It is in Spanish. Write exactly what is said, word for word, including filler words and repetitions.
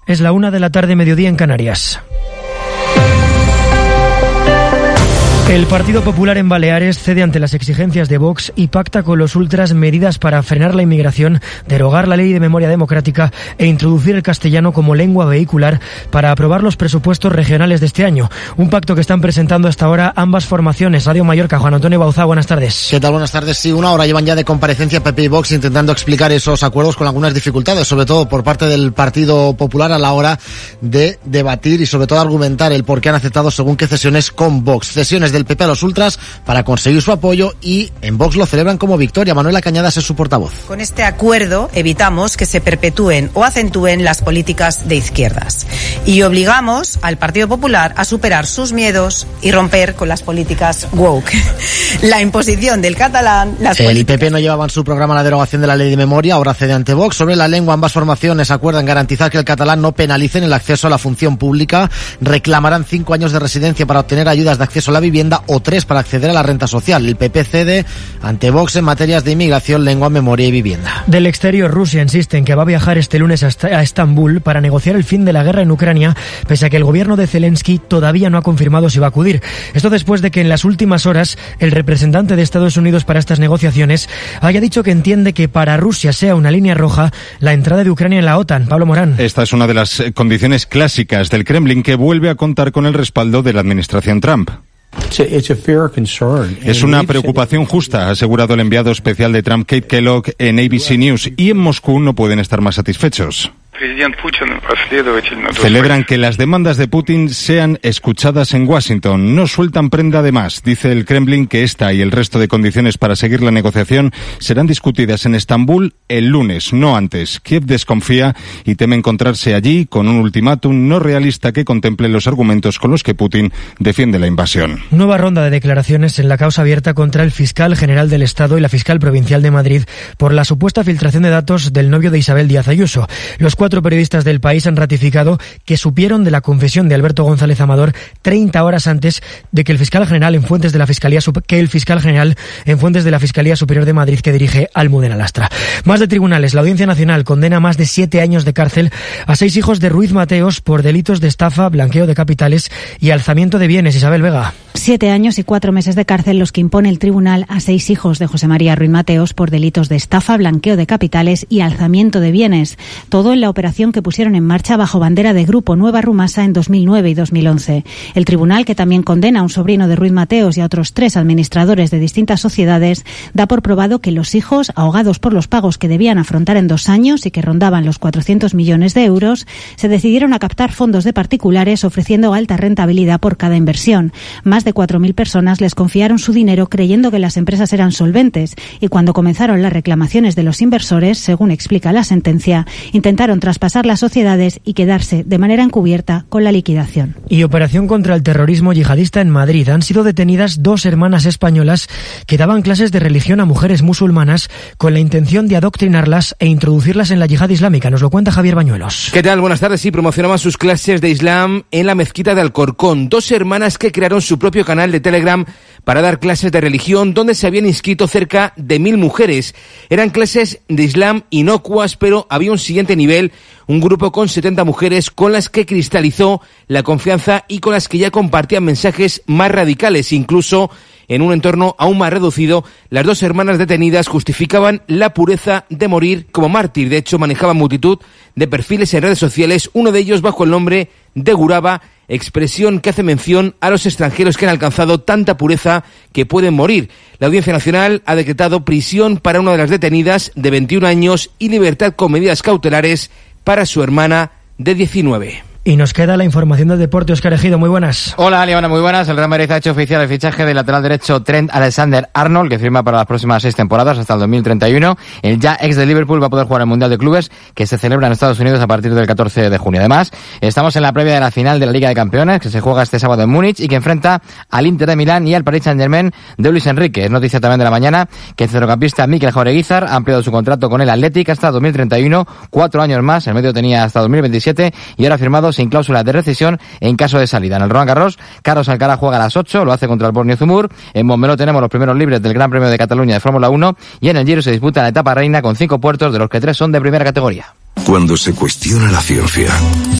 Es la una de la tarde, mediodía en Canarias. El Partido Popular en Baleares cede ante las exigencias de Vox y pacta con los ultras medidas para frenar la inmigración, derogar la ley de memoria democrática e introducir el castellano como lengua vehicular para aprobar los presupuestos regionales de este año. Un pacto que están presentando hasta ahora ambas formaciones. Radio Mallorca, Juan Antonio Bauzá, buenas tardes. ¿Qué tal? Buenas tardes. Sí, una hora llevan ya de comparecencia P P y Vox intentando explicar esos acuerdos con algunas dificultades, sobre todo por parte del Partido Popular a la hora de debatir y sobre todo argumentar el por qué han aceptado según qué cesiones con Vox. Cesiones de del P P a los ultras para conseguir su apoyo y en Vox lo celebran como victoria. Manuela Cañadas es su portavoz. Con este acuerdo evitamos que se perpetúen o acentúen las políticas de izquierdas y obligamos al Partido Popular a superar sus miedos y romper con las políticas woke. La imposición del catalán... Las El políticas... P P no llevaba en su programa la derogación de la ley de memoria, ahora cede ante Vox. Sobre la lengua, ambas formaciones acuerdan garantizar que el catalán no penalice en el acceso a la función pública. Reclamarán cinco años de residencia para obtener ayudas de acceso a la vivienda o tres para acceder a la renta social. El P P cede ante Vox en materias de inmigración, lengua, memoria y vivienda. Del exterior, Rusia insiste en que va a viajar este lunes a Estambul para negociar el fin de la guerra en Ucrania, pese a que el gobierno de Zelensky todavía no ha confirmado si va a acudir. Esto después de que en las últimas horas el representante de Estados Unidos para estas negociaciones haya dicho que entiende que para Rusia sea una línea roja la entrada de Ucrania en la OTAN. Pablo Morán. Esta es una de las condiciones clásicas del Kremlin, que vuelve a contar con el respaldo de la administración Trump. Es una preocupación justa, ha asegurado el enviado especial de Trump, Kate Kellogg, en A B C News, y en Moscú no pueden estar más satisfechos. Celebran que las demandas de Putin sean escuchadas en Washington. No sueltan prenda de más. Dice el Kremlin que esta y el resto de condiciones para seguir la negociación serán discutidas en Estambul el lunes, no antes. Kiev desconfía y teme encontrarse allí con un ultimátum no realista que contemple los argumentos con los que Putin defiende la invasión. Nueva ronda de declaraciones en la causa abierta contra el fiscal general del Estado y la fiscal provincial de Madrid por la supuesta filtración de datos del novio de Isabel Díaz Ayuso. Los cuatro periodistas del País han ratificado que supieron de la confesión de Alberto González Amador treinta horas antes de que el fiscal general en fuentes de la Fiscalía que el fiscal general en fuentes de la Fiscalía Superior de Madrid que dirige Almudena Lastra. Más de tribunales. La Audiencia Nacional condena a más de siete años de cárcel a seis hijos de Ruiz Mateos por delitos de estafa, blanqueo de capitales y alzamiento de bienes. Isabel Vega. Siete años y cuatro meses de cárcel los que impone el tribunal a seis hijos de José María Ruiz Mateos por delitos de estafa, blanqueo de capitales y alzamiento de bienes. Todo en la operación que pusieron en marcha bajo bandera de Grupo Nueva Rumasa en dos mil nueve y dos mil once. El tribunal, que también condena a un sobrino de Ruiz Mateos y a otros tres administradores de distintas sociedades, da por probado que los hijos, ahogados por los pagos que debían afrontar en dos años y que rondaban los cuatrocientos millones de euros, se decidieron a captar fondos de particulares ofreciendo alta rentabilidad por cada inversión. Más de cuatro mil personas les confiaron su dinero creyendo que las empresas eran solventes y cuando comenzaron las reclamaciones de los inversores, según explica la sentencia, intentaron traspasar las sociedades y quedarse de manera encubierta con la liquidación. Y operación contra el terrorismo yihadista en Madrid. Han sido detenidas dos hermanas españolas que daban clases de religión a mujeres musulmanas con la intención de adoctrinarlas e introducirlas en la yihad islámica. Nos lo cuenta Javier Bañuelos. ¿Qué tal? Buenas tardes. Sí, promocionaban sus clases de Islam en la mezquita de Alcorcón. Dos hermanas que crearon su propio canal de Telegram para dar clases de religión, donde se habían inscrito cerca de mil mujeres. Eran clases de Islam inocuas, pero había un siguiente nivel, un grupo con setenta mujeres con las que cristalizó la confianza y con las que ya compartían mensajes más radicales. Incluso en un entorno aún más reducido, las dos hermanas detenidas justificaban la pureza de morir como mártir. De hecho, manejaban multitud de perfiles en redes sociales, uno de ellos bajo el nombre de Guraba, expresión que hace mención a los extranjeros que han alcanzado tanta pureza que pueden morir. La Audiencia Nacional ha decretado prisión para una de las detenidas de veintiún años y libertad con medidas cautelares para su hermana de diecinueve. Y nos queda la información del deporte. Óscar Ejido, muy buenas. Hola, Leona, muy buenas. El Real Madrid ha hecho oficial el fichaje del lateral derecho Trent Alexander-Arnold, que firma para las próximas seis temporadas hasta el dos mil treinta y uno. El ya ex de Liverpool va a poder jugar el Mundial de Clubes, que se celebra en Estados Unidos a partir del catorce de junio. Además, estamos en la previa de la final de la Liga de Campeones, que se juega este sábado en Múnich y que enfrenta al Inter de Milán y al Paris Saint-Germain de Luis Enrique. Es noticia también de la mañana que el centrocampista Mikel Jaureguizar ha ampliado su contrato con el Athletic hasta dos mil treinta y uno, cuatro años más. El medio tenía hasta dos mil veintisiete y ahora ha firmado sin cláusula de rescisión en caso de salida. En el Roland Garros, Carlos Alcaraz juega a las ocho, lo hace contra el Borneo Zumur. En Montmeló tenemos los primeros libres del Gran Premio de Cataluña de Fórmula uno y en el Giro se disputa la etapa reina con cinco puertos, de los que tres son de primera categoría. Cuando se cuestiona la ciencia,